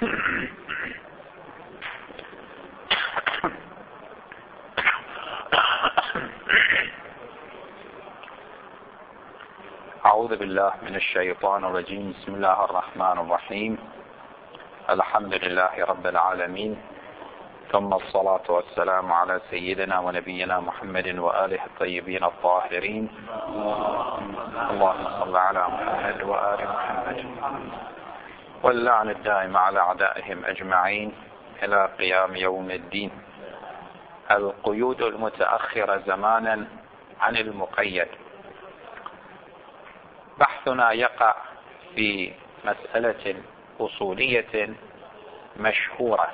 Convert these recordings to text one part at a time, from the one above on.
أعوذ بالله من الشيطان الرجيم. بسم الله الرحمن الرحيم. الحمد لله رب العالمين، ثم الصلاة والسلام على سيدنا ونبينا محمد وآله الطيبين الطاهرين. اللهم صل على محمد وآل محمد، واللعن الدائم على أعدائهم أجمعين إلى قيام يوم الدين. القيود المتأخرة زمانا عن المقيد. بحثنا يقع في مسألة أصولية مشهورة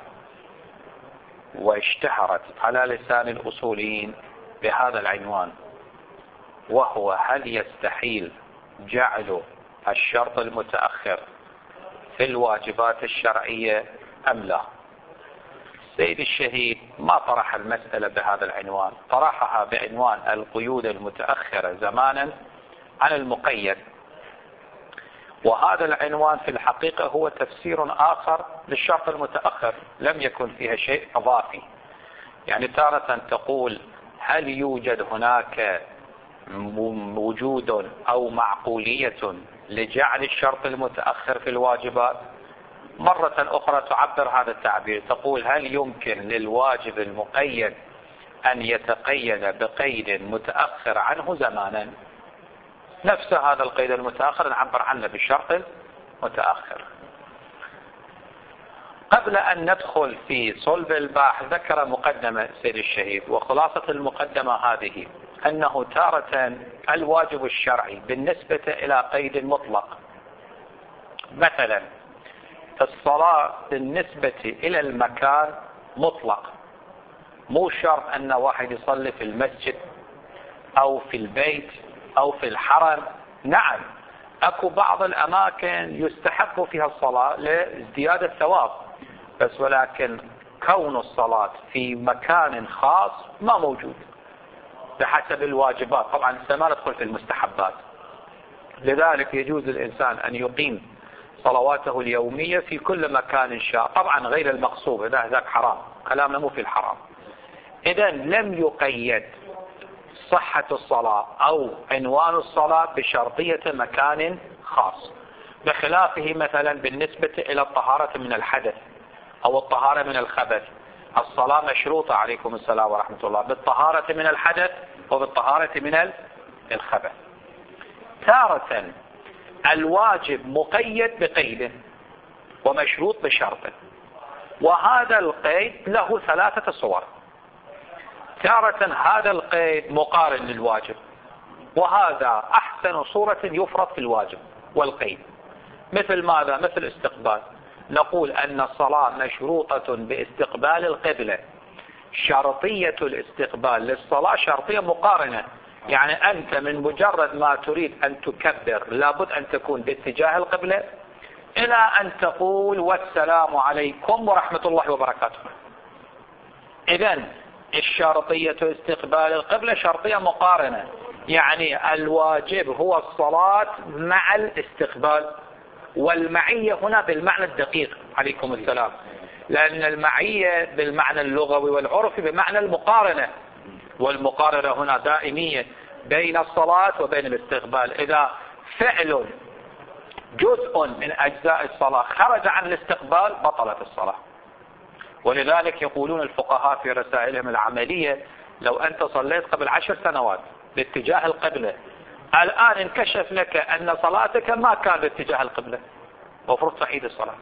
واشتهرت على لسان الأصوليين بهذا العنوان، وهو: هل يستحيل جعل الشرط المتأخر في الواجبات الشرعية أم لا؟ السيد الشهيد ما طرح المسألة بهذا العنوان، طرحها بعنوان القيود المتأخرة زمانا عن المقيد. وهذا العنوان في الحقيقة هو تفسير آخر للشرط المتأخر، لم يكن فيها شيء إضافي. يعني تارة تقول: هل يوجد هناك وجود أو معقولية لجعل الشرط المتأخر في الواجبات؟ مرة أخرى تعبر هذا التعبير، تقول: هل يمكن للواجب المقيد أن يتقيد بقيد متأخر عنه زمانا؟ نفس هذا القيد المتأخر نعبر عنه بالشرط المتأخر. قبل أن ندخل في صلب البحث ذكر مقدمة سيد الشهيد، وخلاصة المقدمة هذه: أنه تارة الواجب الشرعي بالنسبة إلى قيد مطلق، مثلا الصلاة بالنسبة إلى المكان مطلق، مو شرط أن واحد يصلي في المسجد أو في البيت أو في الحرم. نعم، أكو بعض الأماكن يستحق فيها الصلاة لازدياد الثواب، بس ولكن كون الصلاة في مكان خاص ما موجود بحسب الواجبات. طبعا ما ندخل في المستحبات، لذلك يجوز الإنسان أن يقيم صلواته اليومية في كل مكان شاء، طبعا غير المقصود، ذاك حرام، كلامنا مو في الحرام. إذن لم يقيد صحة الصلاة أو عنوان الصلاة بشرطية مكان خاص، بخلافه مثلا بالنسبة إلى الطهارة من الحدث أو الطهارة من الخبث. الصلاة مشروطة، عليكم السلام ورحمة الله، بالطهارة من الحدث وبالطهارة من الخبث. تارة الواجب مقيد بقيد ومشروط بشرط، وهذا القيد له ثلاثة صور. تارة هذا القيد مقارن للواجب، وهذا أحسن صورة يفرض في الواجب والقيد. مثل ماذا؟ مثل استقبال. نقول أن الصلاة مشروطة باستقبال القبلة. شرطية الاستقبال للصلاة شرطية مقارنة، يعني أنت من مجرد ما تريد أن تكبر لابد أن تكون باتجاه القبلة إلى أن تقول والسلام عليكم ورحمة الله وبركاته. إذن الشرطية استقبال القبلة شرطية مقارنة، يعني الواجب هو الصلاة مع الاستقبال. والمعية هنا بالمعنى الدقيق، عليكم السلام، لأن المعية بالمعنى اللغوي والعرفي بمعنى المقارنة، والمقارنة هنا دائمية بين الصلاة وبين الاستقبال. إذا فعل جزء من أجزاء الصلاة خرج عن الاستقبال بطلت الصلاة. ولذلك يقولون الفقهاء في رسائلهم العملية: لو أنت صليت قبل 10 سنوات باتجاه القبلة، الآن انكشف لك أن صلاتك ما كان باتجاه القبلة، وفرض تعيد الصلاة.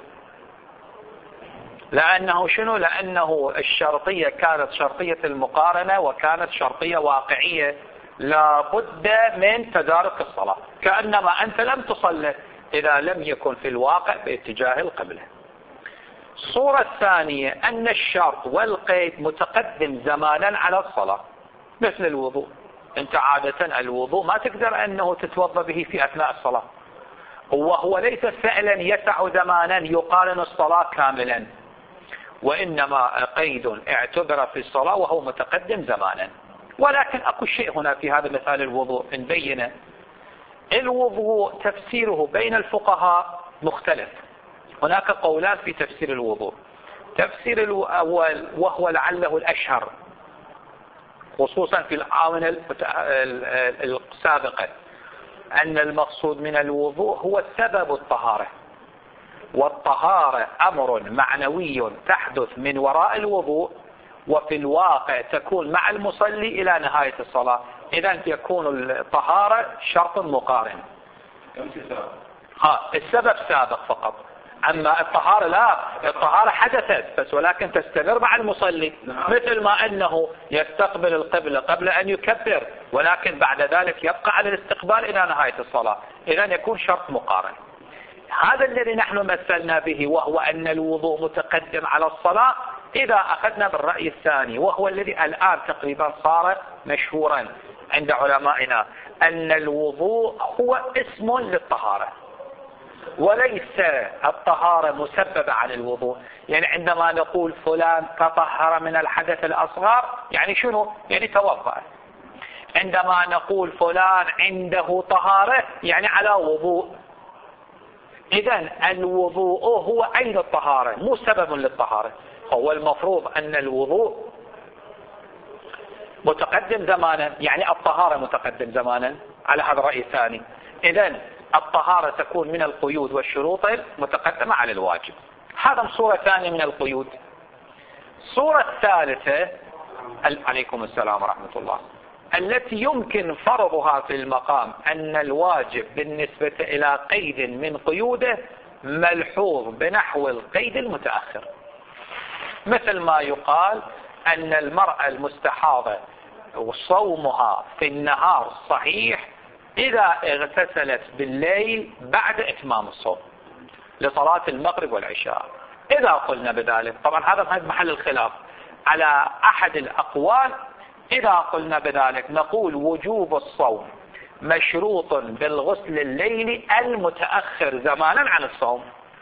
لأنه شنو؟ لأنه الشرطية كانت شرطية المقارنة، وكانت شرطية واقعية لابد من تدارك الصلاة، كأنما أنت لم تصلي إذا لم يكن في الواقع باتجاه القبلة. الصورة الثانية أن الشرط والقيد متقدم زمانا على الصلاة، مثل الوضوء. أنت عادة الوضوء ما تقدر أنه تتوضأ به في أثناء الصلاة، وهو ليس فعلا يسع زمانا يقارن الصلاة كاملا، وإنما قيد اعتبر في الصلاة وهو متقدم زمانا. ولكن أكو شيء هنا في هذا مثال الوضوء نبينه. الوضوء تفسيره بين الفقهاء مختلف، هناك قولان في تفسير الوضوء. تفسير الأول وهو لعله الأشهر خصوصا في الآونة السابقة، أن المقصود من الوضوء هو سبب الطهارة، والطهارة أمر معنوي تحدث من وراء الوضوء، وفي الواقع تكون مع المصلي إلى نهاية الصلاة. إذن يكون الطهارة شرط مقارن. السبب سابق فقط، أما الطهارة لا، الطهارة حدثت بس ولكن تستمر مع المصلي، مثل ما أنه يستقبل القبلة قبل أن يكبر ولكن بعد ذلك يبقى على الاستقبال إلى نهاية الصلاة. إذن يكون شرط مقارن. هذا الذي نحن مثلنا به، وهو أن الوضوء متقدم على الصلاة إذا أخذنا بالرأي الثاني، وهو الذي الآن تقريبا صار مشهورا عند علمائنا، أن الوضوء هو اسم للطهارة وليس الطهارة مسببة عن الوضوء. يعني عندما نقول فلان تطهر من الحدث الأصغر، يعني شنو؟ يعني توضأ. عندما نقول فلان عنده طهارة، يعني على وضوء. إذن الوضوء هو عين الطهارة مو سبب للطهارة. هو المفروض أن الوضوء متقدم زمانا، يعني الطهارة متقدم زمانا على هذا الرأي الثاني. إذن الطهارة تكون من القيود والشروط المتقدمة على الواجب. هذا صورة ثانية من القيود. صورة ثالثة، عليكم السلام ورحمة الله، التي يمكن فرضها في المقام أن الواجب بالنسبة إلى قيد من قيوده ملحوظ بنحو القيد المتأخر، مثل ما يقال أن المرأة المستحاضة وصومها في النهار صحيح إذا اغتسلت بالليل بعد إتمام الصوم لصلاة المغرب والعشاء. إذا قلنا بذلك، طبعا هذا محل الخلاف على أحد الأقوال، إذا قلنا بذلك نقول وجوب الصوم مشروط بالغسل الليلي المتأخر زمانا عن الصوم.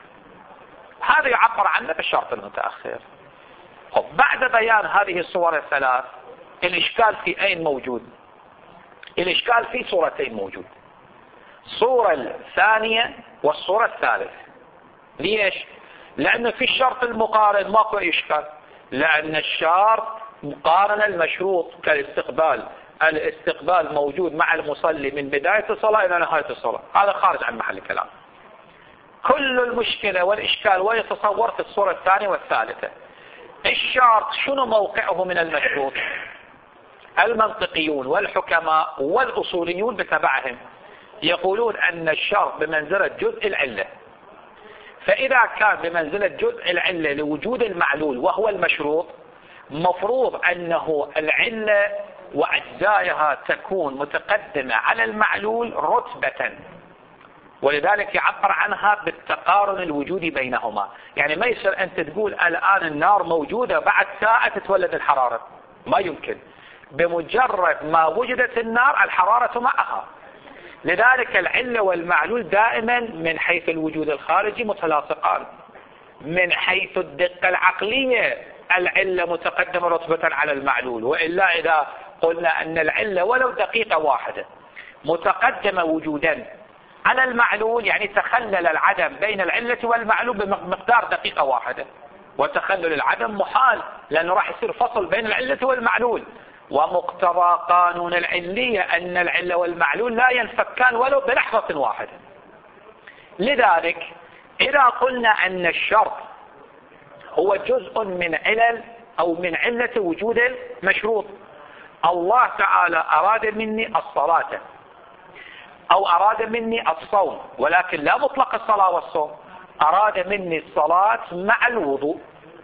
هذا يعبر عنه بالشرط المتأخر. بعد بيان هذه الصور الثلاث، الإشكال في أين موجود؟ الإشكال في صورتين موجود، الصورة الثانية والصورة الثالثة. ليش؟ لأن في الشرط المقارن ماكو إشكال، لأن الشرط مقارنة المشروط كالاستقبال، الاستقبال موجود مع المصلي من بداية الصلاة إلى نهاية الصلاة، هذا خارج عن محل الكلام. كل المشكلة والإشكال ويتصور في الصورة الثانية والثالثة. الشرط شنو موقعه من المشروط؟ المنطقيون والحكماء والأصوليون بتبعهم يقولون أن الشرط بمنزلة جزء العلة، فإذا كان بمنزلة جزء العلة لوجود المعلول وهو المشروط، مفروض أنه العلة وأجزائها تكون متقدمة على المعلول رتبة، ولذلك يعبر عنها بالتقارن الوجودي بينهما. يعني ما يصير أنت تقول الآن النار موجودة بعد ساعة تتولد الحرارة، ما يمكن. بمجرد ما وجدت النار الحرارة معها. لذلك العلة والمعلول دائما من حيث الوجود الخارجي متلاصقان. من حيث الدقة العقلية العلة متقدمة رتبة على المعلول، وإلا إذا قلنا أن العلة ولو دقيقة واحدة متقدمة وجودا على المعلول، يعني تخلل العدم بين العلة والمعلول بمقدار دقيقة واحدة، وتخلل العدم محال لأنه راح يصير فصل بين العلة والمعلول. ومقتضى قانون العلية أن العلة والمعلول لا ينفكان ولو بلحظة واحدة. لذلك إذا قلنا أن الشرط هو جزء من علل أو من علة وجود المشروط، الله تعالى أراد مني الصلاة أو أراد مني الصوم، ولكن لا مطلق الصلاة والصوم، أراد مني الصلاة مع الوضوء،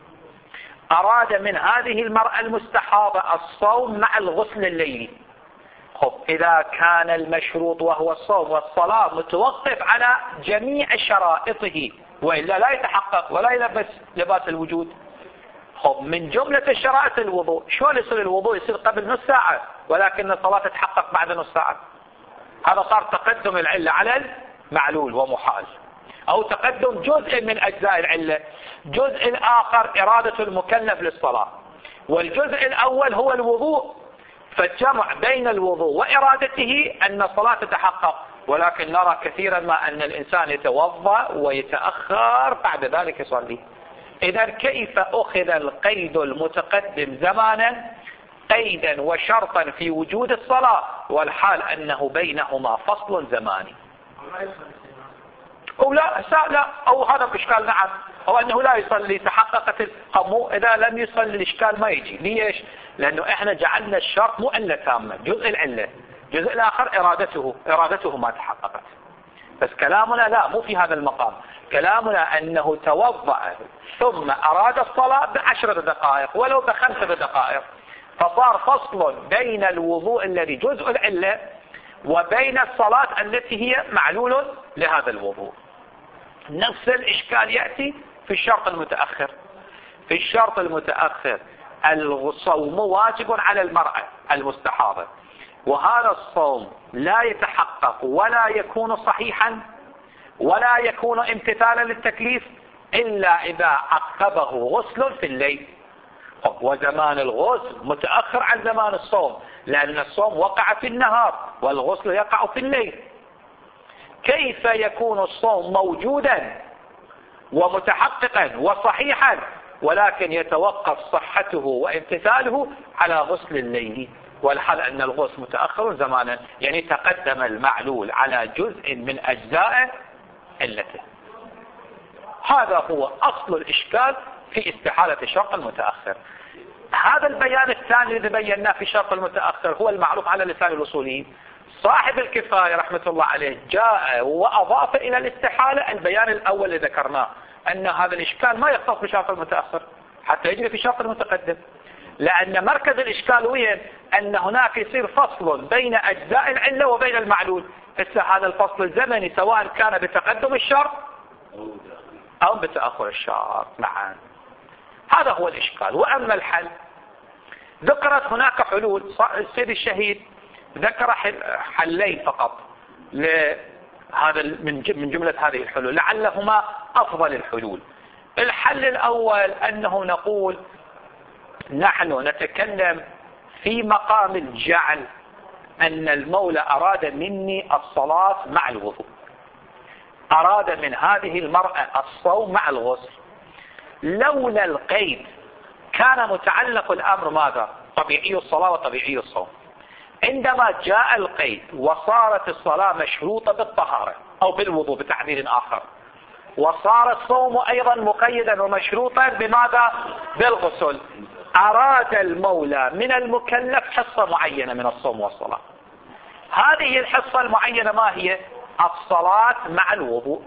أراد من هذه المرأة المستحاضة الصوم مع الغسل الليلي. إذا كان المشروط وهو الصوم والصلاة متوقف على جميع شرائطه وإلا لا يتحقق ولا يلبس لباس الوجود. من جملة الشرائط الوضوء، شلون يصير الوضوء؟ يصير قبل نص ساعة ولكن الصلاة تتحقق بعد نص ساعة. هذا صار تقدم العلة على المعلول ومحال، أو تقدم جزء من أجزاء العلة. جزء الآخر إرادة المكلف للصلاة، والجزء الأول هو الوضوء، فالجمع بين الوضوء وإرادته أن الصلاة تتحقق. ولكن نرى كثيرا ما أن الإنسان يتوضأ ويتأخر بعد ذلك يصلي. إذا كيف أخذ القيد المتقدم زمانا قيدا وشرطا في وجود الصلاة والحال أنه بينهما فصل زماني؟ أو لا أو هذا الإشكال نعم، أو أنه لا يصلي تحققت إذا لم يصلي الإشكال ما يجي. ليش؟ لأنه إحنا جعلنا الشرط مو علة تامة، جزء العلة، جزء الآخر إرادته ما تحققت. بس كلامنا لا، مو في هذا المقام. كلامنا أنه توضأ ثم أراد الصلاة ب10 دقائق ولو ب5 دقائق، فصار فصل بين الوضوء الذي جزء العلة وبين الصلاة التي هي معلول لهذا الوضوء. نفس الإشكال يأتي في الشرط المتأخر. في الشرط المتأخر الصوم واجب على المرأة المستحاضة، وهذا الصوم لا يتحقق ولا يكون صحيحا ولا يكون امتثالا للتكليف إلا إذا عقبه غسل في الليل، وزمان الغسل متأخر عن زمان الصوم، لأن الصوم وقع في النهار والغسل يقع في الليل. كيف يكون الصوم موجودا ومتحققا وصحيحا ولكن يتوقف صحته وامتثاله على غسل الليل، والحال أن الغسل متأخر زمانا، يعني تقدم المعلول على جزء من أجزاء علته. هذا هو أصل الإشكال في استحالة الشرط المتأخر. هذا البيان الثاني الذي بيناه في الشرط المتأخر هو المعروف على لسان الأصوليين. صاحب الكفاية رحمة الله عليه جاء وأضاف إلى الاستحالة البيان الأول اللي ذكرناه، أن هذا الإشكال ما يختص بالشرط المتأخر حتى يجري في الشرط المتقدم، لأن مركز الإشكال وين؟ أن هناك يصير فصل بين أجزاء العلة وبين المعلول. هذا الفصل الزمني سواء كان بتقدم الشرط أو بتأخر الشرط معا. هذا هو الإشكال. وأما الحل، ذكرت هناك حلول. السيد الشهيد ذكر حلين فقط لهذا من جملة هذه الحلول لعلهما أفضل الحلول. الحل الأول أنه نقول نحن نتكلم في مقام الجعل أن المولى أراد مني الصلاة مع الوضوء، أراد من هذه المرأة الصوم مع الغسل. لولا القيد كان متعلق الأمر ماذا؟ طبيعي الصلاة وطبيعي الصوم. عندما جاء القيد وصارت الصلاة مشروطة بالطهارة أو بالوضوء بتعبير آخر، وصار الصوم أيضا مقيدا ومشروطا بماذا؟ بالغسل، أراد المولى من المكلف حصة معينة من الصوم والصلاة. هذه الحصة المعينة ما هي؟ الصلاة مع الوضوء،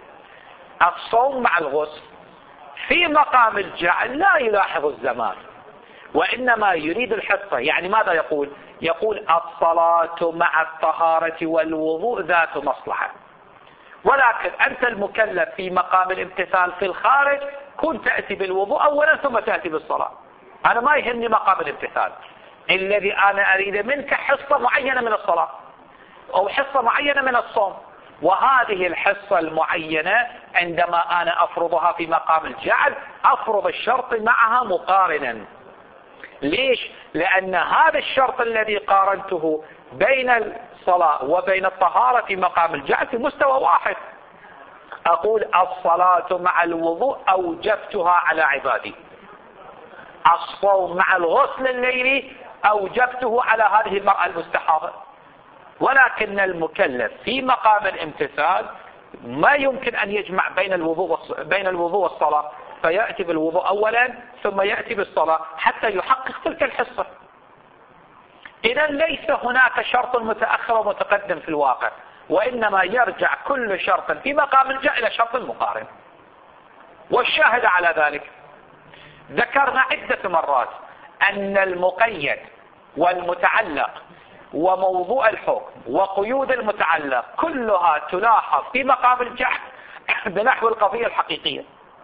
الصوم مع الغسل. في مقام الجعل لا يلاحظ الزمان وإنما يريد الحصة. يعني ماذا يقول؟ يقول الصلاة مع الطهارة والوضوء ذات مصلحة، ولكن أنت المكلف في مقام الامتثال في الخارج كنت تأتي بالوضوء أولا ثم تأتي بالصلاة. أنا ما يهمني مقام الامتثال، الذي أنا أريد منك حصة معينة من الصلاة أو حصة معينة من الصوم، وهذه الحصة المعينة عندما أنا أفرضها في مقام الجعل أفرض الشرط معها مقارنا. ليش؟ لأن هذا الشرط الذي قارنته بين الصلاة وبين الطهارة في مقام الجعل في مستوى واحد. أقول الصلاة مع الوضوء أوجبتها على عبادي، الصوم مع الغسل الليلي أوجبته على هذه المرأة المستحاضة. ولكن المكلف في مقام الامتثال ما يمكن أن يجمع بين الوضوء والصلاة، فيأتي بالوضوء أولا ثم يأتي بالصلاة حتى يحقق تلك الحصة. إذا ليس هناك شرط متأخر ومتقدم في الواقع، وإنما يرجع كل شرط في مقام الجعل إلى شرط مقارن. والشاهد على ذلك ذكرنا عدة مرات أن المقيد والمتعلق وموضوع الحكم وقيود المتعلق كلها تلاحظ في مقام الجعل بنحو القضية الحقيقية.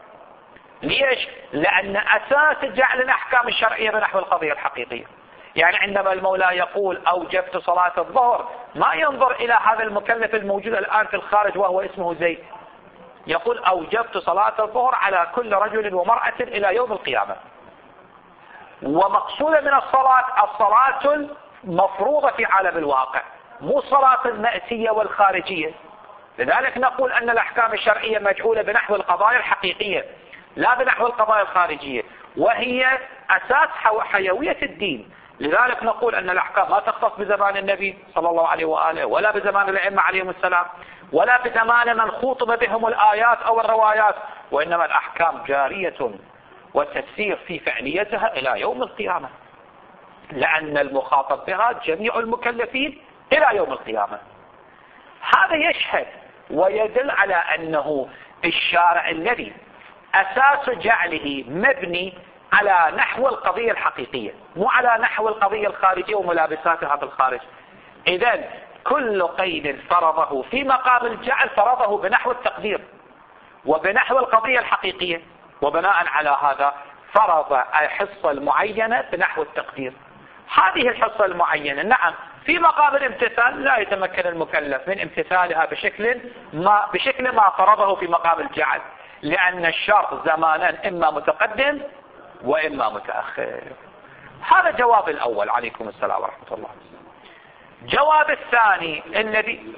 ليش؟ لأن أساس جعل الأحكام الشرعية بنحو القضية الحقيقية. يعني عندما المولى يقول أوجبت صلاة الظهر ما ينظر إلى هذا المكلف الموجود الآن في الخارج وهو اسمه زيد، يقول أوجبت صلاة الظهر على كل رجل ومرأة إلى يوم القيامة. ومقصود من الصلاة المفروضة في عالم الواقع، مو صلاة المأسية والخارجية. لذلك نقول أن الأحكام الشرعية مجعولة بنحو القضايا الحقيقية لا بنحو القضايا الخارجية، وهي أساس حيوية الدين. لذلك نقول أن الأحكام ما تختص بزمان النبي صلى الله عليه وآله، ولا بزمان الأئمة عليهم السلام، ولا بزمان من خوطب بهم الآيات أو الروايات، وإنما الأحكام جارية وتسير في فعليتها إلى يوم القيامة، لأن المخاطب بها جميع المكلفين إلى يوم القيامة. هذا يشهد ويدل على أنه الشارع الذي أساس جعله مبني على نحو القضية الحقيقية، مو على نحو القضية الخارجية وملابساتها في الخارج. إذن كل قيد فرضه في مقام الجعل فرضه بنحو التقدير وبنحو القضية الحقيقية، وبناء على هذا فرض الحصة المعينة بنحو التقدير. هذه الحصة المعينة نعم في مقام الامتثال لا يتمكن المكلف من امتثالها بشكل ما فرضه في مقام الجعل، لأن الشرط زمانا إما متقدم وإما متأخر. هذا جواب الأول. عليكم السلام ورحمة الله. جواب الثاني الذي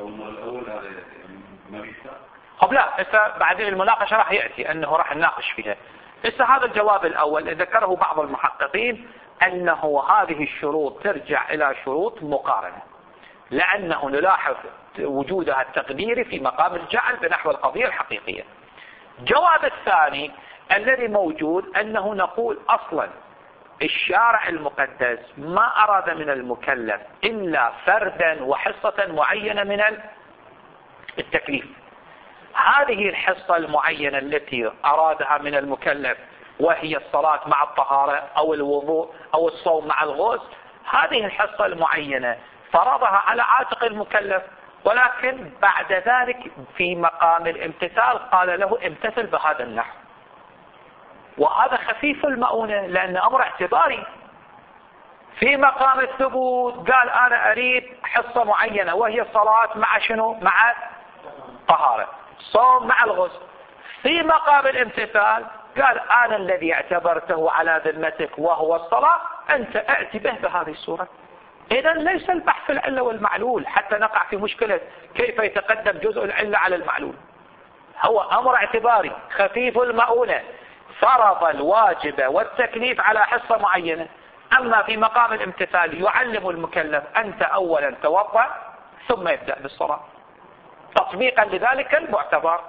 لا بعدين المناقشة راح يأتي أنه راح نناقش فيها. هذا الجواب الأول ذكره بعض المحققين أنه هذه الشروط ترجع إلى شروط مقارنة، لأنه نلاحظ وجودها التقديري في مقام الجعل بنحو القضية الحقيقية. جواب الثاني الذي موجود أنه نقول أصلا الشارع المقدس ما أراد من المكلف إلا فردا وحصة معينة من التكليف. هذه الحصة المعينة التي أرادها من المكلف وهي الصلاة مع الطهارة أو الوضوء أو الصوم مع الغسل، هذه الحصة المعينة فرضها على عاتق المكلف، ولكن بعد ذلك في مقام الامتثال قال له امتثل بهذا النحو. وهذا خفيف المؤونة لأن أمر اعتباري. في مقام الثبوت قال أنا أريد حصة معينة وهي الصلاة مع شنو؟ مع طهارة، صوم مع الغسل. في مقام الامتثال قال أنا الذي اعتبرته على ذمتك وهو الصلاة أنت أأتي به بهذه الصورة. إذا ليس البحث في العلة والمعلول حتى نقع في مشكلة كيف يتقدم جزء العلة على المعلول. هو أمر اعتباري خفيف المؤونة، فرض الواجب والتكليف على حصة معينة. أما في مقام الامتثال يعلم المكلف أنت أولا توضأ ثم يبدأ بالصلاة تطبيقا لذلك المعتبر.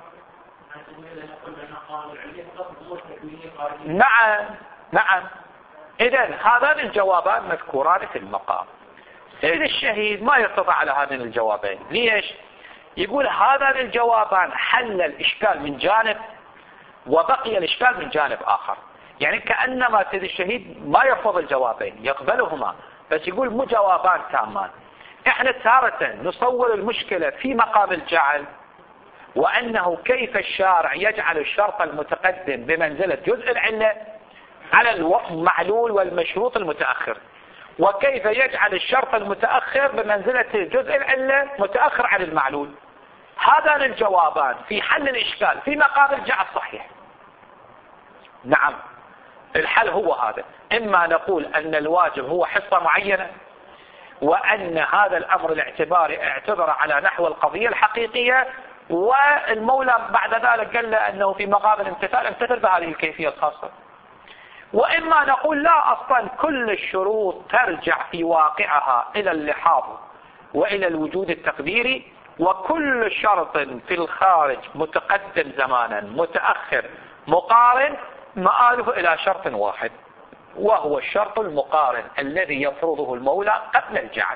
نعم. إذن هذان الجوابان مذكوران في المقام. سيد الشهيد ما يرتضى على هذين الجوابين. ليش؟ يقول هذان الجوابان حل الإشكال من جانب وبقي الإشكال من جانب آخر. يعني كأنما سيد الشهيد ما يرفض الجوابين، يقبلهما، بس يقول مو جوابان تامان. احنا تارة نصور المشكلة في مقام الجعل، وأنه كيف الشارع يجعل الشرط المتقدم بمنزلة جزء العلة على المعلول والمشروط المتأخر، وكيف يجعل الشرط المتأخر بمنزلة جزء العلة متأخر عن المعلول. هذان الجوابان في حل الإشكال في مقام الجعل صحيح. نعم الحل هو هذا، إما نقول أن الواجب هو حصة معينة، وأن هذا الأمر الاعتباري اعتبر على نحو القضية الحقيقية، والمولى بعد ذلك قال له أنه في مقام الامتثال امتثل بهذه الكيفية الخاصة. وإما نقول لا، أصلا كل الشروط ترجع في واقعها إلى اللحاظ وإلى الوجود التقديري، وكل شرط في الخارج متقدم زمانا متأخر مقارن مآله إلى شرط واحد، وهو الشرط المقارن الذي يفرضه المولى قبل الجعل.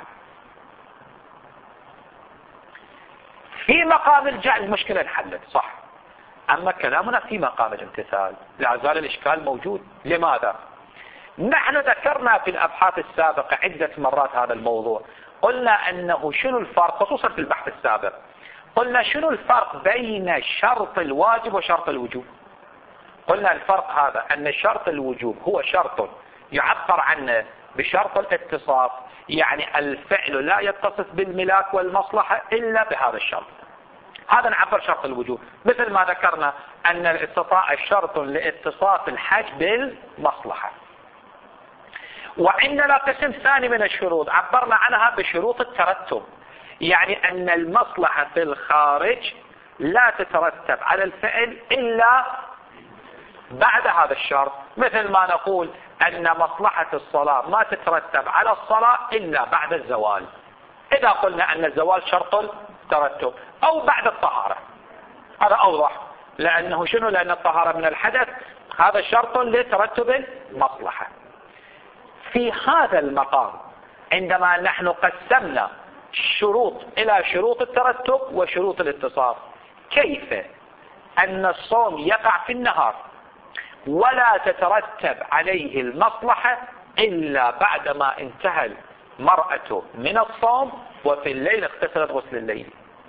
في مقام الجعل المشكلة انحلت صح، أما كلامنا في مقام الامتثال لا زال الإشكال موجود. لماذا؟ نحن ذكرنا في الأبحاث السابقة عدة مرات هذا الموضوع، قلنا أنه شنو الفرق، خصوصا في البحث السابق قلنا شنو الفرق بين شرط الواجب وشرط الوجوب. قلنا الفرق هذا أن شرط الوجوب هو شرط يعبر عنه بشرط الاتصاف، يعني الفعل لا يتصف بالملاك والمصلحة إلا بهذا الشرط، هذا نعبر شرط الوجوب. مثل ما ذكرنا أن الاستطاعة شرط لاتصاف الحج بالمصلحة. وعندنا قسم ثاني من الشروط عبرنا عنها بشروط الترتب، يعني أن المصلحة في الخارج لا تترتب على الفعل إلا بعد هذا الشرط، مثل ما نقول أن مصلحة الصلاة ما تترتب على الصلاة إلا بعد الزوال، إذا قلنا أن الزوال شرط ترتب، أو بعد الطهارة. هذا أوضح، لأنه شنو؟ لأن الطهارة من الحدث هذا شرط لترتب المصلحة. في هذا المقام عندما نحن قسمنا الشروط إلى شروط الترتب وشروط الاتصال، كيف أن الصوم يقع في النهار ولا تترتب عليه المصلحة إلا بعدما انتهى المرأة من الصوم وفي الليل اغتسلت غسل الليل؟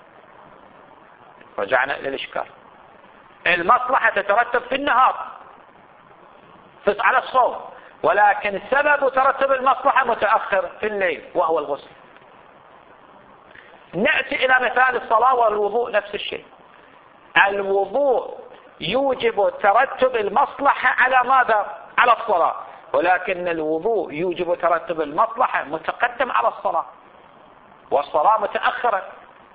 رجعنا إلى الإشكال. المصلحة تترتب في النهار على الصوم، ولكن سبب ترتب المصلحة متأخر في الليل وهو الغسل. نأتي إلى مثال الصلاة والوضوء، نفس الشيء. الوضوء يوجب ترتب المصلحة على ماذا؟ على الصلاة، ولكن الوضوء يوجب ترتب المصلحة متقدم على الصلاة، والصلاة متأخرة.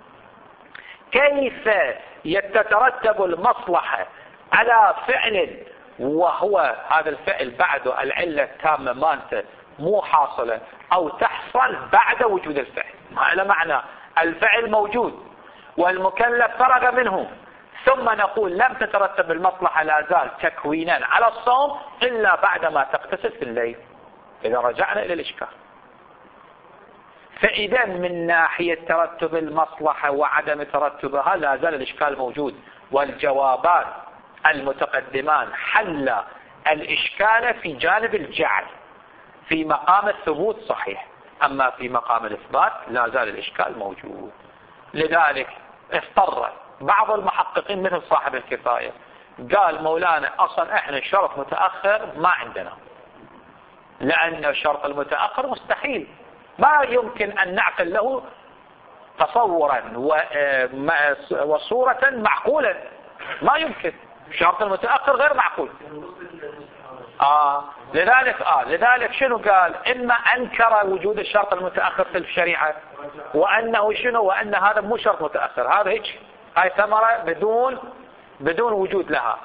كيف يترتب المصلحة على فعل وهو هذا الفعل بعده العلة التامة مالته مو حاصلة أو تحصل بعد وجود الفعل؟ هذا معنى الفعل موجود والمكلف فرغ منه، ثم نقول لم تترتب المصلحة لا زال تكوينا على الصوم إلا بعدما تغتسل في الليل. إذا رجعنا إلى الإشكال، فإذا من ناحية ترتب المصلحة وعدم ترتبها لا زال الإشكال موجود، والجوابان المتقدمان حل الإشكال في جانب الجعل. في مقام الثبوت صحيح، أما في مقام الإثبات لا زال الإشكال موجود. لذلك اضطر بعض المحققين مثل صاحب الكفاية قال مولانا أصلا احنا الشرط متأخر ما عندنا، لأن الشرط المتأخر مستحيل، ما يمكن أن نعقل له تصورا وصورة معقولة، ما يمكن. الشرط المتأخر غير معقول. لذلك شنو قال؟ إما أنكر وجود الشرط المتأخر في الشريعة وأنه شنو؟ وأن هذا مو شرط متأخر، هذا هاي ثمرة بدون وجود لها.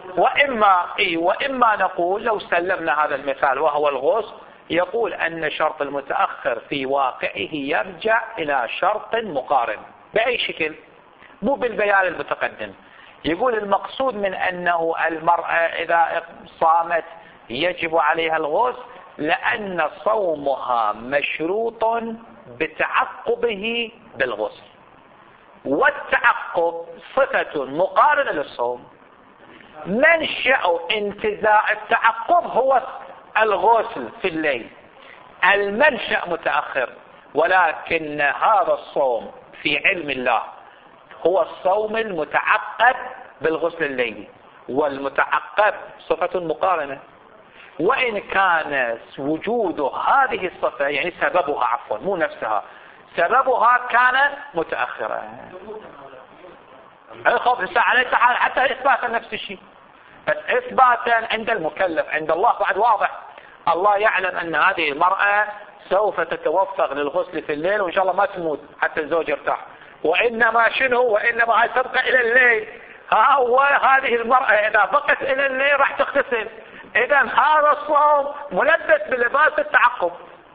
وإما نقول لو سلمنا هذا المثال وهو الغسل، يقول أن شرط المتأخر في واقعه يرجع إلى شرط مقارن. بأي شكل؟ مو بالبيان المتقدم. يقول المقصود من أنه المرأة إذا صامت يجب عليها الغسل لأن صومها مشروط بتعقبه بالغسل، والتعقب صفة مقارنة للصوم. منشأ انتزاع التعقب هو الغسل في الليل، المنشأ متأخر، ولكن هذا الصوم في علم الله هو الصوم المتعقب بالغسل الليلي، والمتعقب صفة مقارنة. وإن كان وجود هذه الصفة يعني سببها عفوا مو نفسها، سببها كان متأخرا. الخوف عليه حتى إثباتا نفس الشيء، بس إثباتا عند المكلف عند الله بعد واضح. الله يعلم أن هذه المرأة سوف تتوفق للغسل في الليل وإن شاء الله ما تموت حتى الزوج يرتاح، وإنما شنو؟ وإنما تبقى إلى الليل. هذه المرأة إذا بقت إلى الليل راح تغتسل. إذا هذا الصوم ملبس بلباس التعقب.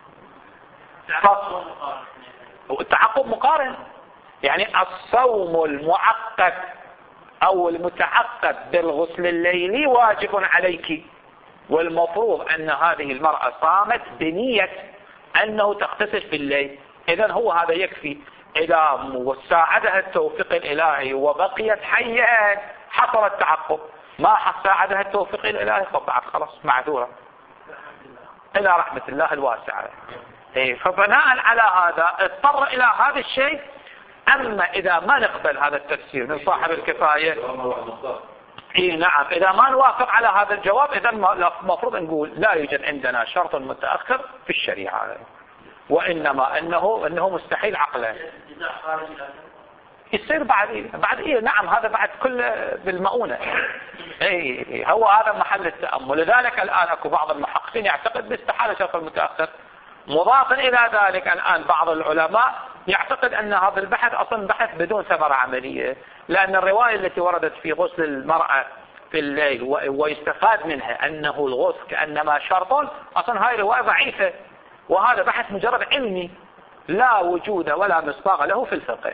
التعقب مقارن، يعني الصوم المعقد أو المتعقد بالغسل الليلي واجب عليك، والمفروض أن هذه المرأة صامت بنية أنه تغتسل في الليل. إذا هو هذا يكفي. إذا ساعدها التوفيق الإلهي وبقيت حية حصل التعقب، ما ساعدها التوفيق الإلهي فبعد خلاص معذورة إلى رحمة الله الواسعة. فبناء على هذا اضطر إلى هذا الشيء. أما إذا ما نقبل هذا التفسير من صاحب الكفاية، نعم، إذا ما نوافق على هذا الجواب، إذا المفروض نقول لا يوجد عندنا شرط متأخر في الشريعة، وإنما أنه مستحيل عقلا يصير بعد نعم، هذا بعد كله بالمؤونة. هو هذا محل التأمل. لذلك الآن أكو بعض المحققين يعتقد باستحالة الشرط المتأخر. مضافا إلى ذلك الآن بعض العلماء يعتقد أن هذا البحث أصلا بحث بدون ثمرة عملية، لأن الرواية التي وردت في غسل المرأة في الليل ويستفاد منها أنه الغسل كأنما شرط، أصلا هاي رواية ضعيفة، وهذا بحث مجرد علمي لا وجود ولا مصداق له في الفقه.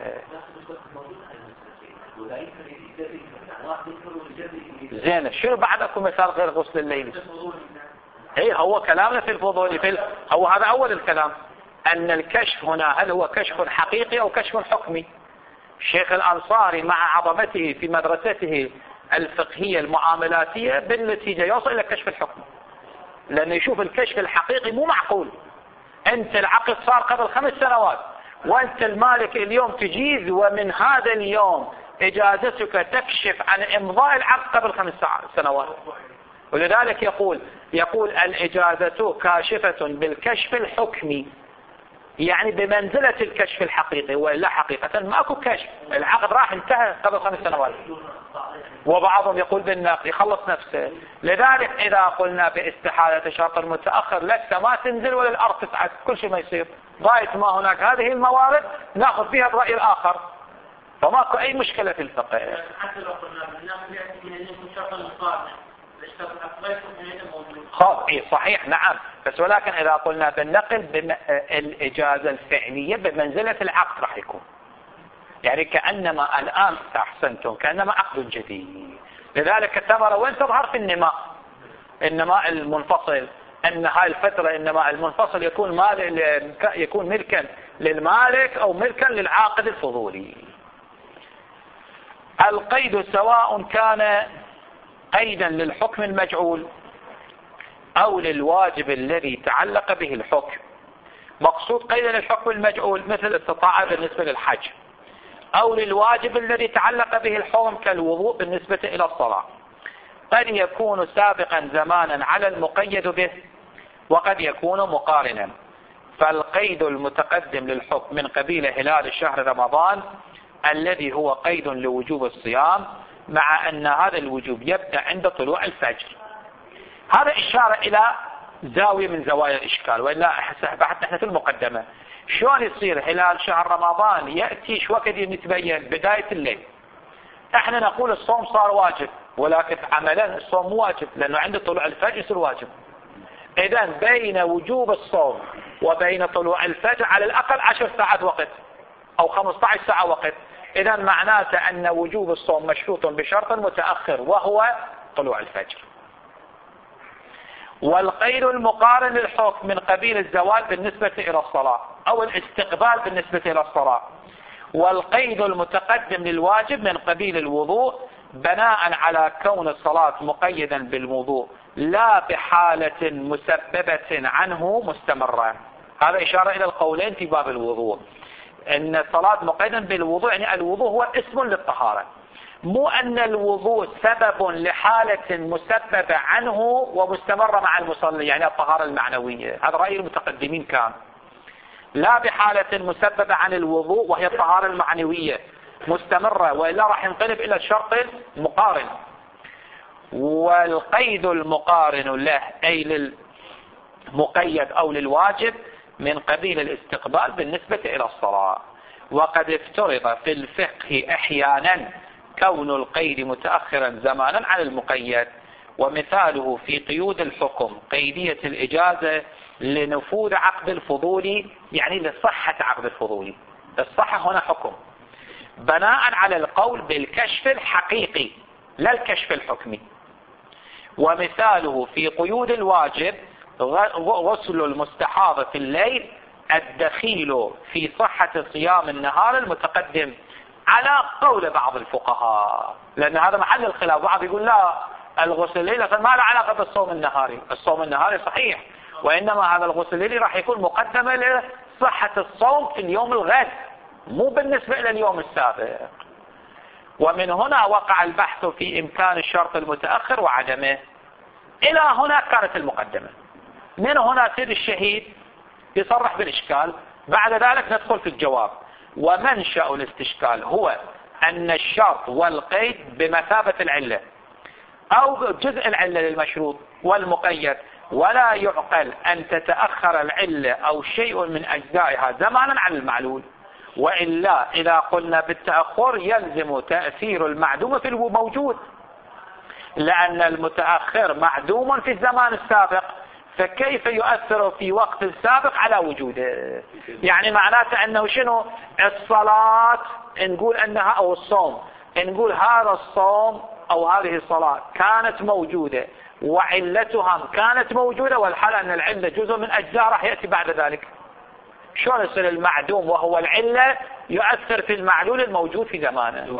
زين، شنو بعد اكو مثال غير غسل الليل؟ اي هو كلامنا في الفضول هو هذا اول الكلام، ان الكشف هنا هل هو كشف حقيقي او كشف حكمي. الشيخ الانصاري مع عظمته في مدرسته الفقهية المعاملاتية بالنتيجة يوصل الى كشف الحكم، لانه يشوف الكشف الحقيقي مو معقول. انت العقد صار قبل 5 سنوات وانت المالك اليوم تجيز، ومن هذا اليوم اجازتك تكشف عن امضاء العقد قبل 5 سنوات. ولذلك يقول الاجازة كاشفة بالكشف الحكمي، يعني بمنزلة الكشف الحقيقي، وإلا حقيقة ماكو كشف، العقد راح انتهى قبل 5 سنوات. وبعضهم يقول بالنقل يخلص نفسه. لذلك إذا قلنا باستحالة شرط المتأخر لسه ما تنزل ولا الأرض تسعد، كل شيء ما يصير، غاية ما هناك هذه الموارد ناخذ فيها الرأي الآخر، فماكو أي مشكلة في الفقه. حتى لو قلنا بالنقل يأتي من أنكم شرط المقارنة، الشرط الأقوى من هنا موجود. إيه صحيح نعم، بس ولكن إذا قلنا بالنقل الإجازة الفعلية بمنزلة العقد راح يكون، يعني كأنما الآن أحسنتم كأنما عقد جديد. لذلك الثمرة وين تظهر؟ في النماء المنفصل، أن هاي الفترة النماء المنفصل يكون ملكا للمالك أو ملكا للعاقد الفضولي. القيد سواء كان قيدا للحكم المجعول أو للواجب الذي تعلق به الحكم. مقصود قيدا للحكم المجعول مثل الاستطاعة بالنسبة للحج، أو للواجب الذي تعلق به الحكم كالوضوء بالنسبة إلى الصلاة. قد يكون سابقا زمانا على المقيد به، وقد يكون مقارنا. فالقيد المتقدم للحكم من قبيل هلال شهر رمضان الذي هو قيد لوجوب الصيام، مع أن هذا الوجوب يبدأ عند طلوع الفجر. هذا إشارة إلى زاوية من زوايا الإشكال، وإلا بحثنا احنا في المقدمة شلون يصير هلال شهر رمضان يأتي شو وقت يتبين بداية الليل. احنا نقول الصوم صار واجب، ولكن عملا الصوم مو واجب، لأنه عند طلوع الفجر يصير واجب. إذن بين وجوب الصوم وبين طلوع الفجر على الأقل 10 ساعات وقت أو 15 ساعة وقت. إذن معناته أن وجوب الصوم مشروط بشرط متأخر وهو طلوع الفجر. والقيد المقارن للحكم من قبيل الزوال بالنسبة إلى الصلاة أو الاستقبال بالنسبة إلى الصلاة. والقيد المتقدم للواجب من قبيل الوضوء بناء على كون الصلاة مقيدا بالوضوء لا بحالة مسببة عنه مستمرة. هذا إشارة إلى القولين في باب الوضوء، أن الصلاة مقيدا بالوضوء يعني الوضوء هو اسم للطهارة، مو أن الوضوء سبب لحالة مسببة عنه ومستمرة مع المصلي، يعني الطهارة المعنوية. هذا رأي المتقدمين كان لا بحالة مسببة عن الوضوء وهي الطهارة المعنوية مستمرة، وإلا راح ينقلب إلى الشرط المقارن. والقيد المقارن له أي للمقيد أو للواجب من قبيل الاستقبال بالنسبة إلى الصلاة. وقد افترض في الفقه أحيانا كون القيد متأخرا زمانا عن المقيد، ومثاله في قيود الحكم قيدية الإجازة لنفوذ عقد الفضولي، يعني لصحة عقد الفضولي. الصحة هنا حكم بناء على القول بالكشف الحقيقي لا الكشف الحكمي. ومثاله في قيود الواجب غسل المستحاضة في الليل الدخيل في صحة صيام النهار المتقدم على قول بعض الفقهاء، لأن هذا محل الخلاف. بعض يقول لا الغسل الليلي ما له علاقة بالصوم النهاري، الصوم النهاري صحيح، وإنما هذا الغسل الليلي راح يكون مقدمة لصحة الصوم في اليوم الغد مو بالنسبة إلى اليوم السابق. ومن هنا وقع البحث في إمكان الشرط المتأخر وعدمه. إلى هنا كانت المقدمة. من هنا سيد الشهيد يصرح بالإشكال، بعد ذلك ندخل في الجواب. ومنشأ الاستشكال هو أن الشرط والقيد بمثابة العلة أو جزء العلة للمشروط والمقيد، ولا يعقل أن تتأخر العلة أو شيء من أجزائها زمانا عن المعلول، وإلا إذا قلنا بالتأخر يلزم تأثير المعدوم في الموجود، لأن المتأخر معدوم في الزمان السابق، فكيف يؤثر في وقت سابق على وجوده؟ يعني معناته أنه شنو؟ الصلاة نقول أنها أو الصوم نقول هذا الصوم أو هذه الصلاة كانت موجودة وعلتها كانت موجودة، والحالة أن العلة جزء من أجزاء راح يأتي بعد ذلك. شلون يصير المعدوم وهو العلة يؤثر في المعلول الموجود في زمانه؟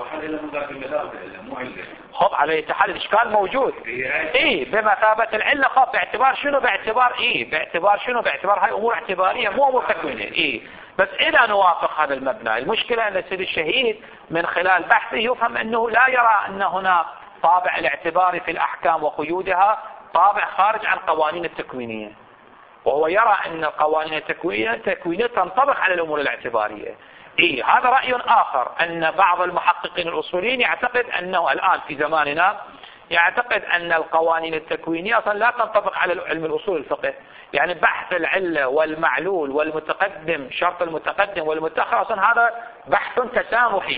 خب عليه تحل الإشكال موجود. بمثابة العلة. خب باعتبار شنو؟ باعتبار شنو؟ باعتبار هاي أمور اعتبارية مو أمور تكوينية. بس إذا نوافق هذا المبنى، المشكلة أن السيد الشهيد من خلال بحثه يفهم أنه لا يرى أن هناك طابع الاعتبار في الأحكام وقيودها طابع خارج عن قوانين التكوينية، وهو يرى أن القوانين التكوينية تنطبق على الأمور الاعتبارية. هذا رأي آخر، أن بعض المحققين الأصوليين يعتقد أنه الآن في زماننا يعتقد أن القوانين التكوينية أصلا لا تنطبق على علم الأصول الفقه، يعني بحث العلة والمعلول والمتقدم، شرط المتقدم والمتأخر، أصلا هذا بحث تسامحي.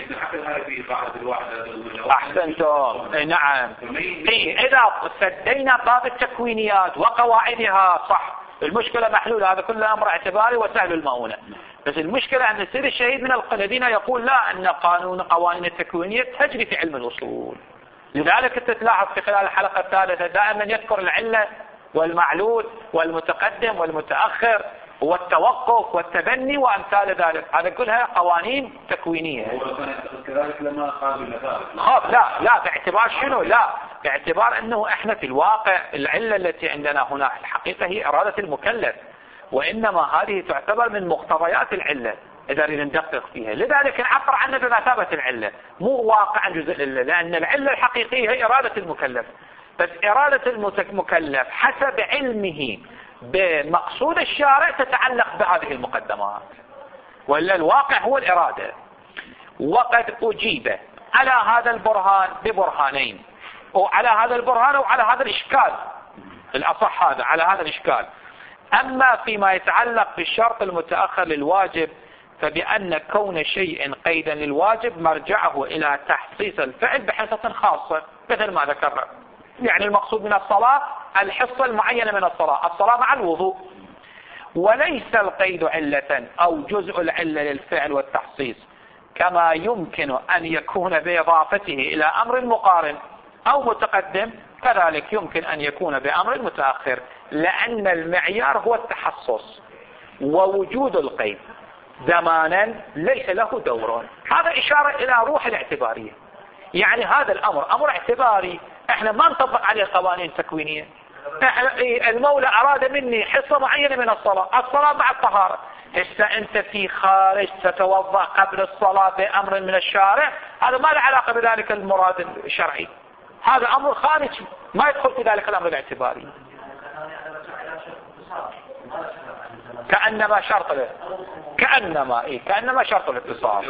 أحسنتم. نعم. إذا سدينا باب التكوينيات وقواعدها صح، المشكلة محلولة، هذا كله أمر اعتباري وسهل المؤونة. بس المشكلة أن السيد الشهيد من الذين يقول لا، أن قوانين التكوينية تجري في علم الأصول. لذلك أنت تلاحظ في خلال الحلقة الثالثة دائما يذكر العلة والمعلول والمتقدم والمتأخر والتوقف والتبني وأمثال ذلك، هذا كلها قوانين تكوينية. كذلك لما قال خب لا باعتبار شنو؟ لا باعتبار أنه إحنا في الواقع العلة التي عندنا هنا الحقيقة هي إرادة المكلف، وإنما هذه تعتبر من مقتضيات العلة إذا ندقق فيها، لذلك نعبر عنها بمثابة العلة مو واقعا جزء العلة، لأن العلة الحقيقية هي إرادة المكلف. بس إرادة المكلف حسب علمه بمقصود الشارع تتعلق بهذه المقدمات، ولا الواقع هو الإرادة. وقد أجيب على هذا البرهان ببرهانين، وعلى هذا البرهان وعلى هذا الإشكال الأصح، هذا على هذا الإشكال. أما فيما يتعلق بالشرط المتأخر للواجب، فبأن كون شيء قيدا للواجب مرجعه إلى تحصيص الفعل بحصة خاصة، مثل ما ذكرنا. يعني المقصود من الصلاة الحصة المعينة من الصلاة مع الوضوء، وليس القيد علة أو جزء العلة للفعل والتحصيص، كما يمكن أن يكون بإضافته إلى أمر مقارن أو متقدم، كذلك يمكن أن يكون بأمر متأخر، لأن المعيار هو التحصص، ووجود القيد زمانا ليس له دور. هذا إشارة إلى روح الاعتبارية، يعني هذا الأمر أمر اعتباري، احنا ما نطبق عليه قوانين تكوينية. المولى أراد مني حصة معينة من الصلاة مع الطهارة، هسه أنت في خارج تتوضأ قبل الصلاة بأمر من الشارع، هذا ما له علاقة بذلك المراد الشرعي، هذا أمر خارجي ما يدخل في ذلك الأمر الاعتباري. كأنما شرط له، كأنما شرط الاتصال.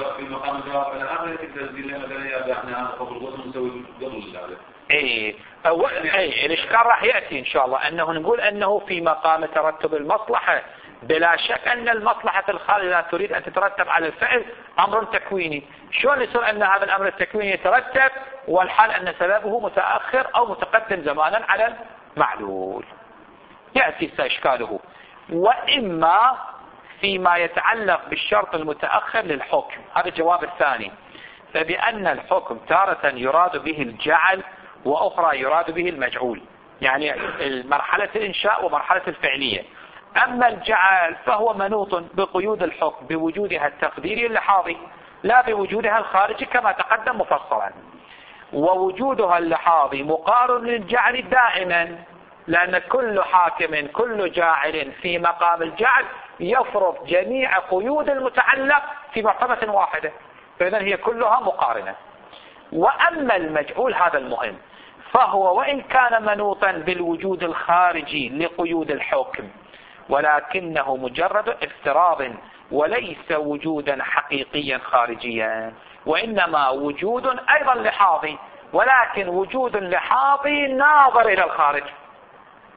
الإشكال راح يأتي إن شاء الله، أنه نقول أنه في مقام ترتب المصلحة، بلا شك أن المصلحة الخالية لا تريد أن تترتب على الفعل أمر تكويني. شلون يصير أن هذا الأمر التكويني يترتب والحال أن سببه متأخر أو متقدم زمانا على المعلول؟ يأتي إشكاله. وإما فيما يتعلق بالشرط المتأخر للحكم، هذا الجواب الثاني، فبأن الحكم تارة يراد به الجعل وأخرى يراد به المجعول، يعني مرحلة الإنشاء ومرحلة الفعلية. أما الجعل فهو منوط بقيود الحكم بوجودها التقديري اللحاظي لا بوجودها الخارجي كما تقدم مفصلا، ووجودها اللحاظي مقارن للجعل دائما، لأن كل حاكم كل جاعل في مقام الجعل يفرض جميع قيود المتعلق في مرتبة واحدة، فإذن هي كلها مقارنة. وأما المجعول هذا المهم، فهو وإن كان منوطا بالوجود الخارجي لقيود الحكم، ولكنه مجرد افتراض وليس وجودا حقيقيا خارجيا، وإنما وجود أيضا لحاظي، ولكن وجود لحاظي ناظر إلى الخارج.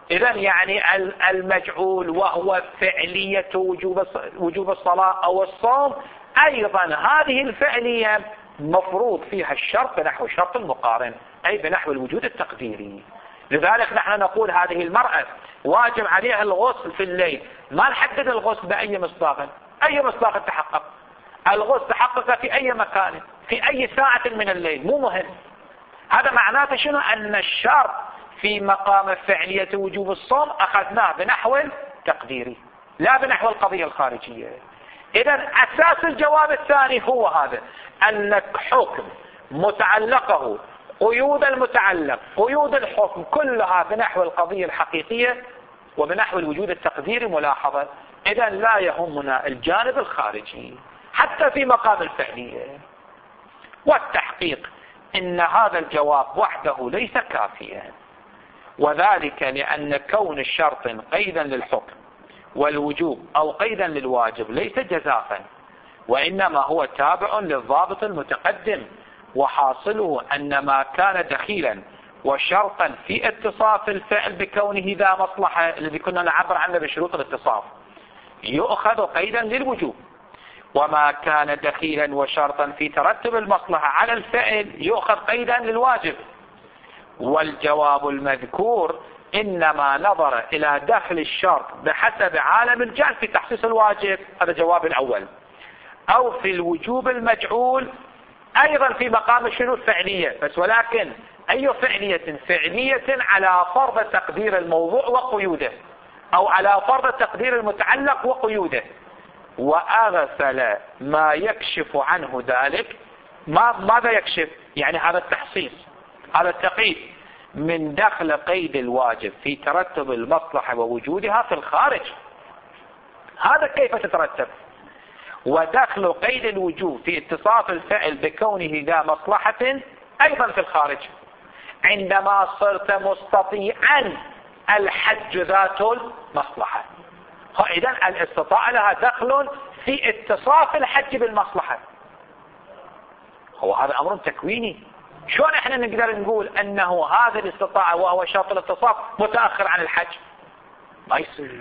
إذن يعني المجعول وهو فعلية وجوب الصلاة أو الصوم، أيضا هذه الفعلية مفروض فيها الشرط بنحو شرط المقارن، أي بنحو الوجود التقديري. لذلك نحن نقول هذه المرأة واجب عليها الغسل في الليل، ما نحدد الغسل بأي مصداق، أي مصداق تحقق الغسل تحقق في أي مكان في أي ساعة من الليل، مو مهم. هذا معناته شنو؟ أن الشرط في مقام فعلية وجوب الصوم أخذناه بنحو التقديري لا بنحو القضية الخارجية. إذن أساس الجواب الثاني هو هذا، أنك حكم متعلقه قيود المتعلق قيود الحكم كلها بنحو القضية الحقيقية وبنحو الوجود التقديري ملاحظة. إذن لا يهمنا الجانب الخارجي حتى في مقام الفعلية. والتحقيق إن هذا الجواب وحده ليس كافيا، وذلك لأن كون الشرط قيدا للحكم والوجوب أو قيدا للواجب ليس جزافا، وإنما هو تابع للضابط المتقدم، وحاصله أن ما كان دخيلا وشرطا في اتصاف الفعل بكونه ذا مصلحة الذي كنا نعبر عنه بشروط الاتصاف يؤخذ قيدا للوجوب، وما كان دخيلا وشرطا في ترتب المصلحة على الفعل يؤخذ قيدا للواجب. والجواب المذكور إنما نظر إلى دخل الشرط بحسب عالم الجهل في تحسيس الواجب، هذا الجواب الأول، أو في الوجوب المجعول أيضا في مقام الشروط فعلية، بس ولكن أي فعلية؟ فعلية على فرض تقدير الموضوع وقيوده، أو على فرض تقدير المتعلق وقيوده، وأغفل ما يكشف عنه ذلك. ماذا يكشف؟ يعني هذا التحصيص، هذا التقييد من دخل قيد الواجب في ترتب المصلحة ووجودها في الخارج. هذا كيف تترتب؟ ودخل قيد الوجوب في اتصاف الفعل بكونه ذا مصلحة أيضا في الخارج، عندما صرت مستطيعا الحج ذات المصلحة. إذن الاستطاعة لها دخل في اتصاف الحج بالمصلحة. هو هذا أمر تكويني. شلون احنا نقدر نقول أنه هذا الاستطاعة وهو شرط الاتصاف متأخر عن الحج؟ ما يصير.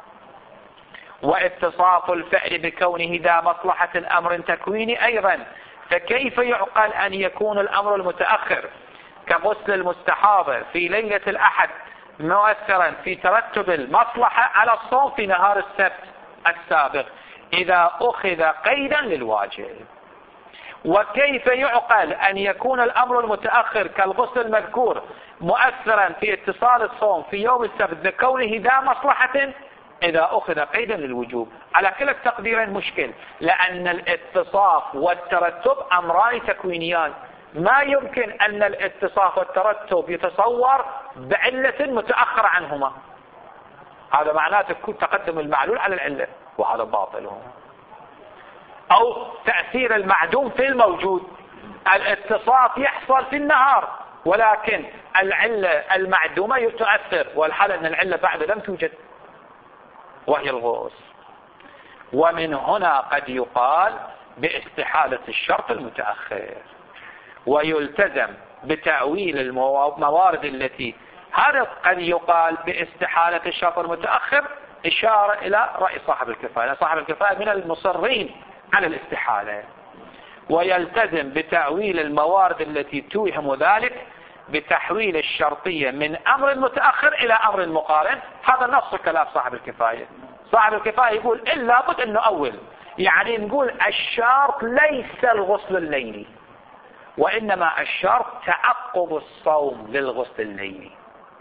واتصاف الفعل بكونه ذا مصلحة أمر تكويني أيضا، فكيف يعقل أن يكون الأمر المتأخر كغسل المستحاضة في ليلة الأحد مؤثرا في ترتب المصلحة على الصوم في نهار السبت السابق إذا أخذ قيدا للواجب؟ وكيف يعقل أن يكون الأمر المتأخر كالغسل المذكور مؤثرا في اتصال الصوم في يوم السبت بكونه ذا مصلحة إذا أخذ قيدا للوجوب؟ على كلا التقديرين مشكل، لأن الاتصاف والترتب أمران تكوينيان، ما يمكن أن الاتصاف والترتب يتصور بعلة متأخرة عنهما. هذا معناته يكون تقدم المعلول على العلة، وهذا باطل. أو تأثير المعدوم في الموجود، الاتصاف يحصل في النهار ولكن العلة المعدومة تؤثر، والحال أن العلة بعد لم توجد وهي الغسل. ومن هنا قد يقال باستحالة الشرط المتأخر، ويلتزم بتأويل الموارد التي هذا قد يقال باستحالة الشرط المتأخر إشارة إلى رأي صاحب الكفاية. صاحب الكفاية من المصرين على الاستحالة، ويلتزم بتأويل الموارد التي توهم ذلك بتحويل الشرطية من أمر متأخر إلى أمر مقارن. هذا نص كلام صاحب الكفاية. صاحب الكفاية يقول إلا بد أن نؤول، يعني نقول الشرط ليس الغسل الليلي، وإنما الشرط تعقب الصوم للغسل الليلي.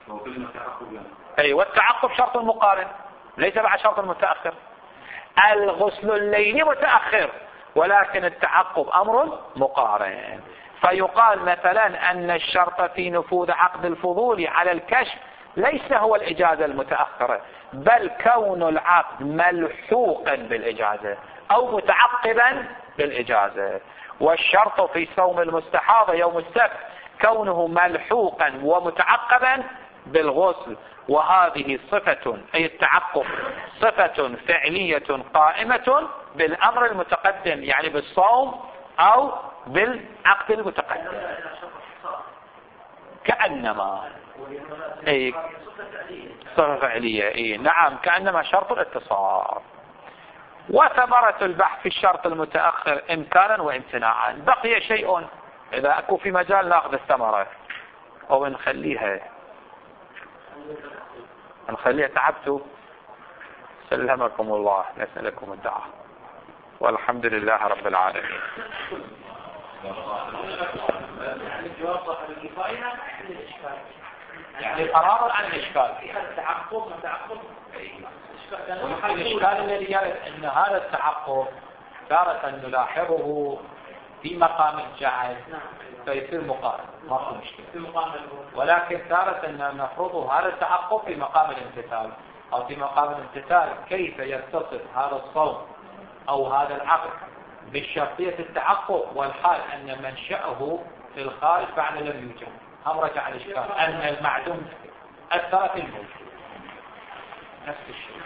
أيوة، والتعقب شرط مقارن ليس بعد شرط متأخر. الغسل الليلي متأخر ولكن التعقب أمر مقارن. فيقال مثلا أن الشرط في نفوذ عقد الفضول على الكشف ليس هو الإجازة المتأخرة، بل كون العقد ملحوقا بالإجازة أو متعقبا بالإجازة. والشرط في صوم المستحاضة يوم السبت كونه ملحوقا ومتعقبا بالغسل، وهذه صفة أي التعقب صفة فعلية قائمة بالأمر المتقدم، يعني بالصوم أو بالعقد المتقدم. كأنما اي صفة فعلية اي نعم كأنما شرط الاتصال. وثمرة البحث في الشرط المتأخر إمكانا وامتناعا. بقي شيء إذا أكو في مجال ناخذ الثمرة أو نخليها تعبتوا. سلمكم الله نسألكم الدعاء والحمد لله رب العالمين. يعني قرار عن الإشكال الإشكال الذي يرد أن هذا التعقب تارة نلاحظه في مقام الجعل فيصير مقارن ما في مشكلة، ولكن تارة نفرض هذا التعقب في مقام الامتثال أو في مقام الامتثال كيف يتصف هذا الصوم أو هذا العقد بالشرطية التعقب والحال أن منشأه في الخارج فعلا لم يوجد. هم رجع الإشكال أن المعدوم أثر في الموجود نفس الشيء،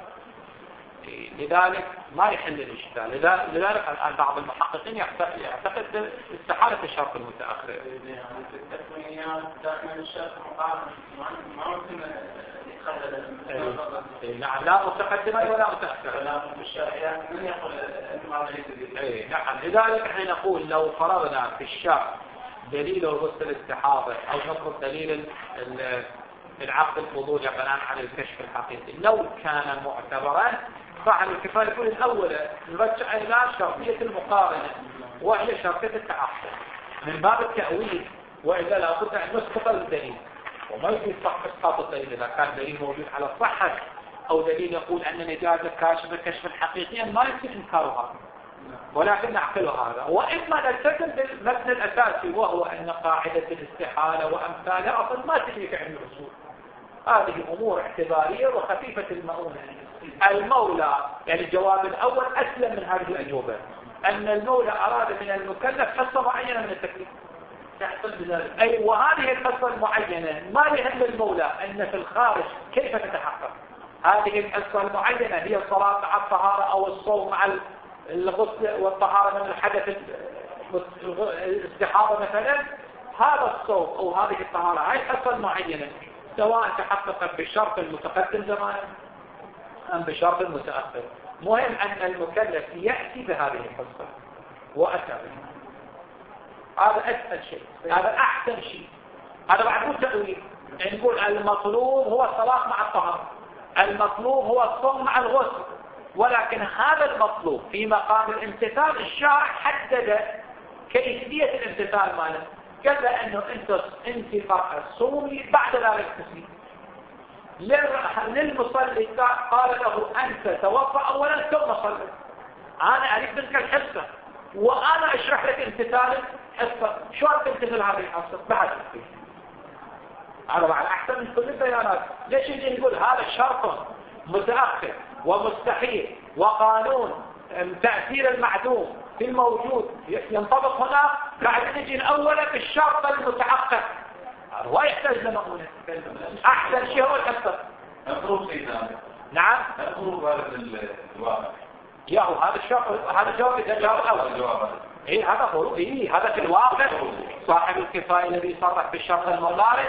لذلك ما يحل الإشكال. لذلك بعض المحققين يعتقد استحالة الشرط المتأخر. نعم لا متقدمة ولا متأخرة. نعم لذلك احنا نقول لو فرضنا في الشرط دليل الغسل الاستحاضة أو نفرض دليل العقد الفضولي بناء على الكشف الحقيقي لو كان معتبرا صاحب الكفاية يقول الأول نرجع إلى شرطية المقارنة وهي شرطية التعقب من باب التأويل، وإذا لا بد أن نسقط الدليل وما يجوز صح إسقاط الدليل إذا كان دليل موجود على الصحة أو دليل يقول أن نجازة كاشف كشفا حقيقيا ما يمكن إنكارها ولكن نعقل هذا. وإما نلتزم بالمبنى الأساسي وهو أن قاعدة الاستحالة وأمثالها أصلا ما تجري في علم الأصول. هذه أمور اعتبارية وخفيفة المؤونة. المولى يعني الجواب الأول أسلم من هذه الأجوبة أن المولى أراد من المكلف حصة معينة من التكليف تحصل بذلك. أي وهذه الحصة المعينة ما يهم المولى أن في الخارج كيف تتحقق هذه الحصة المعينة هي الصلاة مع الطهارة أو الصوم مع الغسل والطهارة من الحدث الاستحاضة مثلا. هذا الصوم أو هذه الطهارة هاي الحصة المعينة سواء تحققت بالشرط المتقدم زمانا أم بشرط متأخر، مهم أن المكلف يأتي بهذه الحصة وأتى بها. هذا أسهل شيء، هذا أحسن شيء. هذا بعد مو تأويل. نقول المطلوب هو الصلاة مع الطهارة، المطلوب هو الصوم مع الغسل، ولكن هذا المطلوب في مقام الامتثال الشارع حدد كيفية الامتثال ماله. قال له أنه أنت فرق صومي بعد ذلك تسليم. للمصلي قال له أنت توضأ أولا ثم صلي. أنا أريد منك الحصة وأنا أشرح لك امتثال الحصة. شو تمتثل هذه الحصة بعد تسليم؟ هذا بعد أحسن من كل البيانات. ليش يجي يقول هذا شرط متأخر ومستحيل وقانون تأثير المعدوم في الموجود ينطبق هنا بعد نجي الأول بالشرط المتعقد. هو يحتاج لمؤونة. أحسن شيء هو الحصة. مفروض إذا نعم مفروض هذا الجواب ياهو هذا الشرط هذا جواب الأول. إيه هذا هو إيه هذا في الواقع صاحب الكفاية الذي يصرح بالشرط المضارع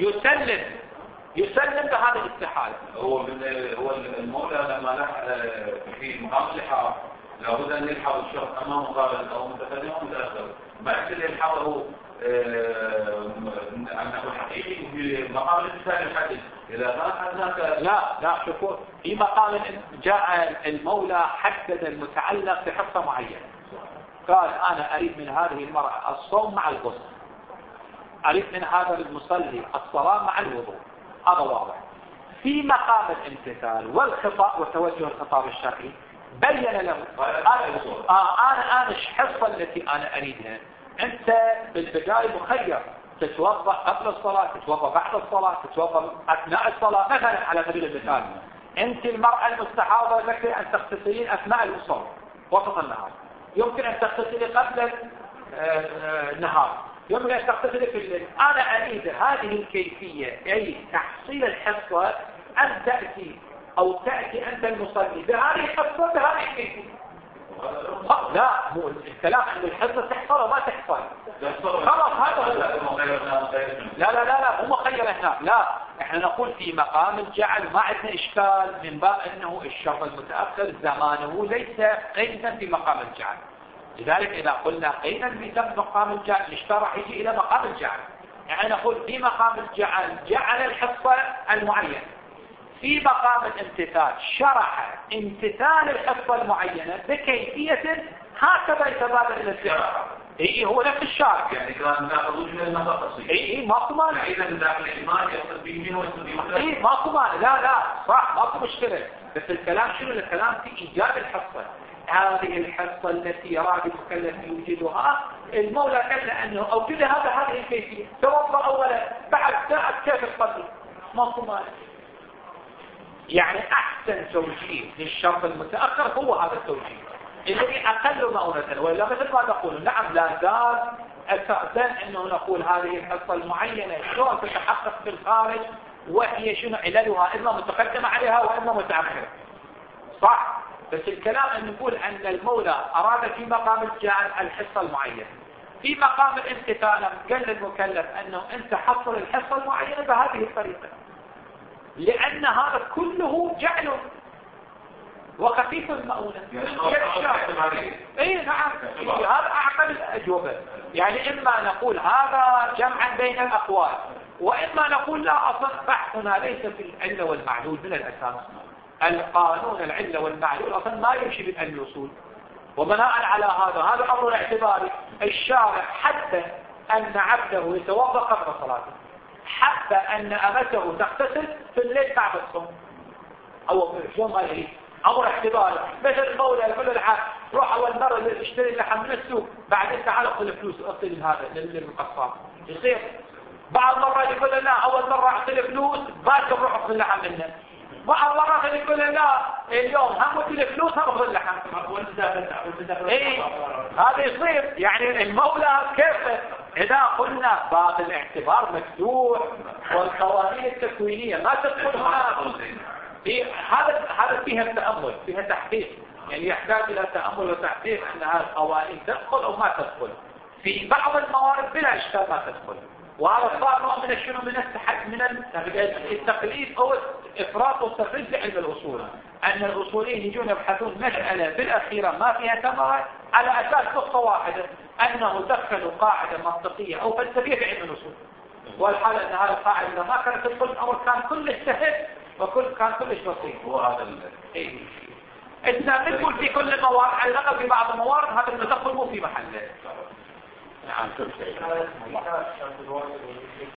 يسلم بهذا الاستحالة. هو المولى لما لح في مقام اللحاظ لابد أن يلحظ الشرط أمام مقابل أو متقدم أو متأخر. ما يصير يلحظه أنه حقيقي في مقام الإنسان الحديث. إذا كان هناك لا شوفوا في مقام جاء المولى حدد المتعلق بحصة معينة. قال أنا أريد من هذه المرأة الصوم مع الغسل، أريد من هذا المصلي الصلاة مع الوضوء. هذا واضح. في مقام الامتثال والخطاب وتوجه الخطاب الشرعي بين له أنا الحصة التي أنا أريدها. أنت بالبداية مخير تتوضأ قبل الصلاة، تتوضأ بعد الصلاة، تتوضأ أثناء الصلاة. مثلا على سبيل المثال أنت المرأة المستحاضة لك أن تغتسلين أثناء الوصول وسط النهار، يمكن أن تغتسلي قبل النهار، يمكن أن تغتسلي في الليل. أنا أريد هذه الكيفية أي تحصيل الحصة أن تأتي أنت المصلي بهذه الحصة بهذه الكيفية. لا مو الكلام عن الحصة تحصل وما تحصل. خلاص هذا لا لا لا لا، مو مخير هنا، لا، احنا نقول في مقام الجعل ما عندنا اشكال من باب انه الشرط المتأخر زمانه ليس قيدا في مقام الجعل. لذلك اذا قلنا قيدا في مقام الجعل الاشكال راح يجي الى مقام الجعل. يعني نقول في مقام الجعل جعل الحصة المعينة، في مقام الامتثال شرح امتثال الحصة المعينة بكيفية هكذا يتبادل الى الفعل. اي هو نفس الشارع، يعني كان ناخذ من المتخصص. اي ماكو مانع. اذا داخل الايمان يقصد به منه ويقصد اي ماكو مانع، لا لا صح ماكو مشكلة، بس الكلام شنو؟ الكلام في ايجاد الحصة. هذه الحصة التي يراد المكلف يوجدها، المولى قال انه اوجد هذه الكيفية، توضأ اولا بعد ساعة كيف تصلي؟ ماكو مانع. يعني احسن توجيه للشرط المتأخر هو هذا التوجيه الذي اقل مؤونة، ولا مثل ما نقول نعم لا زال اساسا انه نقول هذه الحصة المعينة شلون تتحقق في الخارج وهي شنو عللها، اما متقدمة عليها واما متأخرة، صح؟ بس الكلام ان نقول ان المولى اراد في مقام الجعل الحصة المعينة، في مقام الامتثال قال للمكلف انه انت حصل الحصة المعينة بهذه الطريقة، لان هذا كله جعل وخفيف المؤونة. اي نعم، هذا اعقل الاجوبة. يعني اما نقول هذا جمعا بين الاقوال، واما نقول لا، اصلا بحثنا ليس في العلة والمعلول من الاساس. القانون العلة والمعلول اصلا ما يمشي بالعلم الوصول، وبناء على هذا امر اعتباري. الشارع حتى ان عبده يتوضا قبل صلاته، حتى ان امته تغتسل في الليل بعد الصوم، او شلون ما يريد، امر اعتباري. مثل المولى يقول للعبد روح اول مره اشتري اللحم من السوق، بعدين تعال خذ الفلوس اعطي هذا للقصاب، يصير بعض مرات يقول لا اول مره اعطي الفلوس باكر روح اخذ اللحم منه، بعض مرات يقول لا اليوم هم ادي الفلوس هم اخذ اللحم. اي هذا يصير. يعني المولى كيف اذا قلنا باب الاعتبار مفتوح والقوانين التكوينيه ما تدخل هنا، هذا فيها التأمل، فيها تحقيق، يعني يحتاج إلى تأمل وتحقيق أن هذه القوانين تدخل أو ما تدخل. في بعض الموارد بلا إشكال ما تدخل، وهذا صار نوع من الشنو من التقليد أو الإفراط والتفريط في علم الأصول، أن الأصوليين يجون يبحثون مسألة بالأخيرة ما فيها ثمرة على أساس نقطة واحدة، أنه دخلوا قاعدة منطقية أو فلسفية في علم الأصول، والحال أن هذه القاعدة ما كانت تدخل الأمر كان كله سهل كان كلش بسيط. وهذا إذا نقول في كل الموارد على الأقل في بعض الموارد هذا التدخل مو في محله. نعم كل شيء.